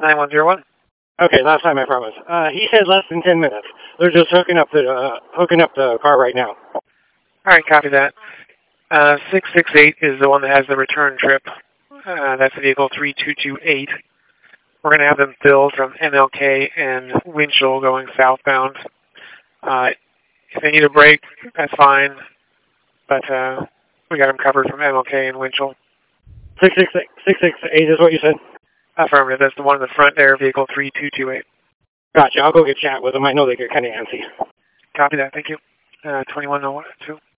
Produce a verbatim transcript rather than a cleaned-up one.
nine one zero one. Okay, last time I promise. Uh, he said less than ten minutes. They're just hooking up the uh, hooking up the car right now. All right, copy that. Uh, six six eight is the one that has the return trip. Uh, that's vehicle three two two eight. We're going to have them filled from M L K and Winchell going southbound. Uh, if they need a break, that's fine. But uh, we got them covered from M L K and Winchell. six six eight is what you said? Affirmative. That's the one in the front there, vehicle three two two eight. Gotcha. I'll go get chat with them. I know they get kind of antsy. Copy that. Thank you. Uh, twenty-one oh one two.